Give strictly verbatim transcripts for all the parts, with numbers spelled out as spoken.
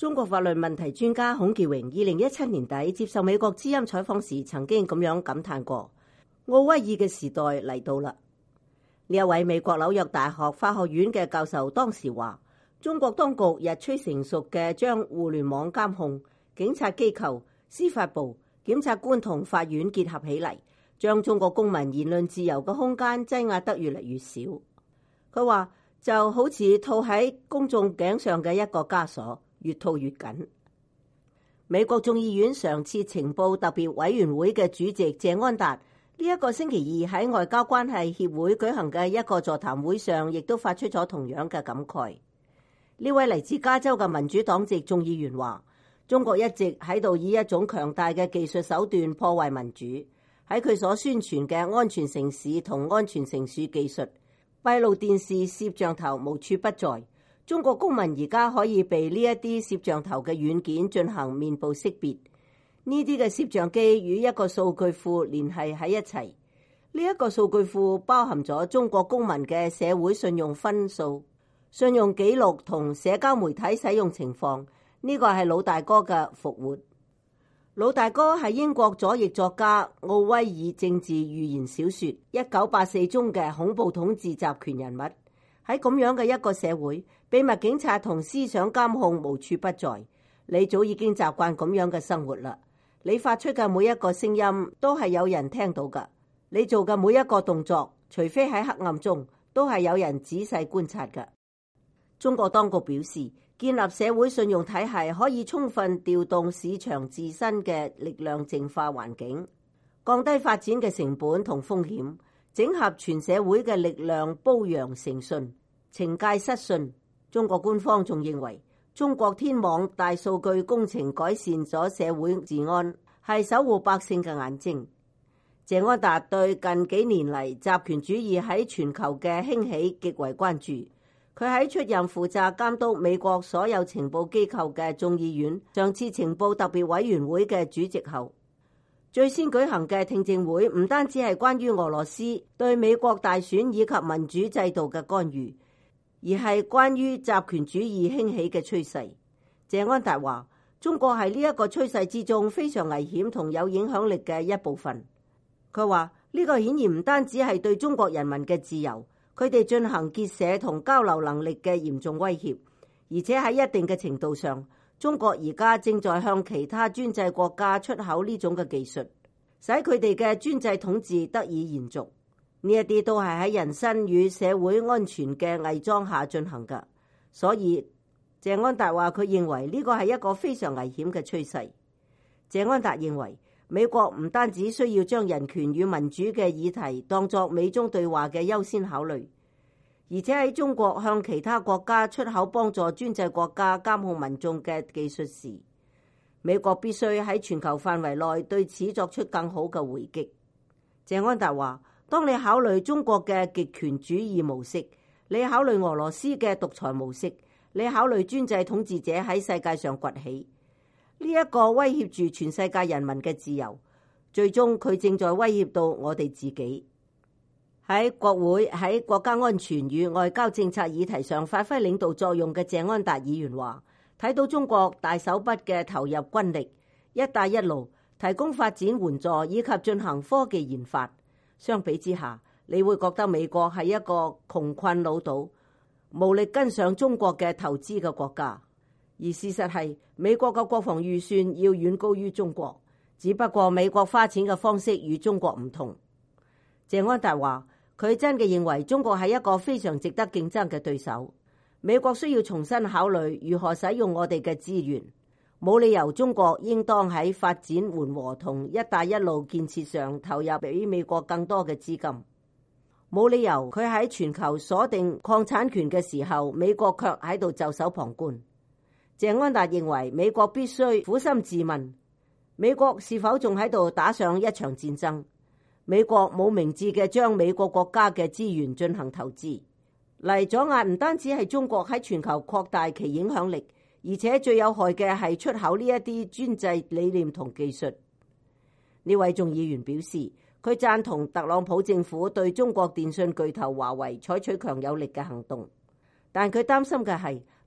中國法律問題專家孔傑榮二零一七年底接受美國之音採訪時，曾經咁樣感嘆過：奧威爾嘅時代嚟到啦。呢一位美國紐約大學法學院嘅教授當時話：中國當局日趨成熟嘅將互聯網監控、警察機構、司法部、檢察官同法院結合起嚟，將中國公民言論自由嘅空間擠壓得越嚟越少。佢話就好似套喺公眾頸上嘅一個枷鎖，越套越緊。美國眾議院常設情報特別委員會嘅主席謝安達呢一個星期二喺外交關係協會舉行嘅一個座談會上，亦都發出咗同樣嘅感慨。呢位嚟自加州嘅民主黨籍眾議員話：中國一直喺度以一種強大嘅技術手段破壞民主。喺佢所宣傳嘅安全城市同安全城市技術，閉路電視攝像頭無處不在。中國公民而家可以被呢一啲攝像頭嘅軟件進行面部識別。呢啲嘅攝像機與一個數據庫聯繫喺一齊。呢一個數據庫包含咗中國公民嘅社會信用分數、信用記錄同社交媒體使用情況。呢個係老大哥嘅復活。老大哥係英國左翼作家奧威爾政治寓言小說《一九八四》中嘅恐怖統治集權人物。喺咁樣嘅一個社會，秘密警察同思想監控無處不在。你早已經習慣咁樣嘅生活啦。你發出嘅每一個聲音都係有人聽到㗎。你做嘅每一個動作，除非喺黑暗中，都係有人仔細觀察㗎。中國當局表示，建立社會信用體系可以充分調動市場自身嘅力量淨化環境，降低發展嘅成本同風險，整合全社會嘅力量，褒揚誠信，懲戒失信。中國官方仲認為，中國天網大數據工程改善咗社會治安，係守護百姓嘅眼睛。謝安達對近幾年嚟集權主義喺全球嘅興起極為關注。佢喺出任負責監督美國所有情報機構嘅眾議院上次情報特別委員會嘅主席後，最先舉行嘅聽證會唔單止係關於俄羅斯對美國大選以及民主制度嘅干預，而係關於集權主義興起嘅趨勢。謝安達話：中國係呢一個趨勢之中非常危險同有影響力嘅一部分。佢話呢個顯然唔單止係對中國人民嘅自由，佢哋進行結社同交流能力嘅嚴重威脅，而且喺一定嘅程度上，中國而家正在向其他專制國家出口呢種嘅技術，使佢哋嘅專制統治得以延續。呢一啲都係喺人身與社會安全嘅偽裝下進行㗎。所以謝安達話佢認為呢個係一個非常危險嘅趨勢。謝安達認為美國唔單止需要將人權與民主嘅議題當作美中對話嘅優先考慮，而且喺中國向其他國家出口幫助專制國家監控民眾嘅技術時，美國必須喺全球範圍內對此作出更好嘅回擊。謝安達話：當你考慮中國嘅極權主義模式，你考慮俄羅斯嘅獨裁模式，你考慮專制統治者喺世界上崛起，呢一個威脅住全世界人民嘅自由，最終佢正在威脅到我哋自己。喺國會喺國家安全與外交政策議題上發揮領導作用嘅謝安達議員話：睇到中國大手筆嘅投入軍力，一帶一路提供發展援助以及進行科技研發，相比之下，你會覺得美國係一個窮困潦倒、無力跟上中國嘅投資嘅國家。而事實係，美國嘅國防預算要遠高於中國，只不過美國花錢嘅方式與中國唔同。謝安達話：佢真嘅認為中國係一個非常值得競爭嘅對手。美國需要重新考慮如何使用我哋嘅資源，冇理由中國應當喺發展緩和同一帶一路建設上投入比美國更多嘅資金。冇理由佢喺全球鎖定礦產權嘅時候，美國卻喺度袖手旁觀。謝安達認為美國必須苦心自問，美國是否仲喺度打上一場戰爭？美國冇明智嘅將美國國家嘅資源進行投資，嚟阻壓唔單止係中國喺全球擴大其影響力，而且最有害嘅係出口呢一啲專制理念同技術。呢位眾議員表示，佢贊同特朗普政府對中國電信巨頭華為採取強有力嘅行動，但佢擔心嘅係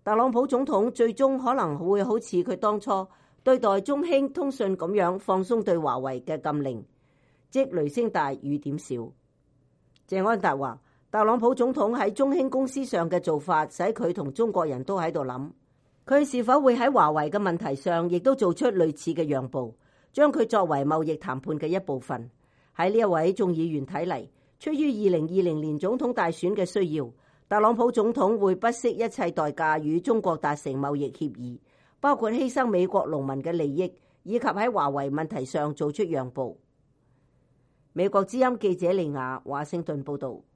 特朗普總統最終可能會好似佢當初對待中興通訊咁樣放鬆對華為嘅禁令，即雷聲大雨點小。謝安達話，特朗普總統喺中興公司上嘅做法，使佢同中國人都喺度諗，佢是否會喺華為嘅問題上亦都做出類似嘅讓步，將佢作為貿易談判嘅一部分。喺呢一位眾議員睇嚟，出於二零二零年總統大選嘅需要，特朗普總統會不惜一切代價與中國達成貿易協議，包括犧牲美國農民嘅利益，以及喺華為問題上做出讓步。美國之音記者利亞華盛頓報道。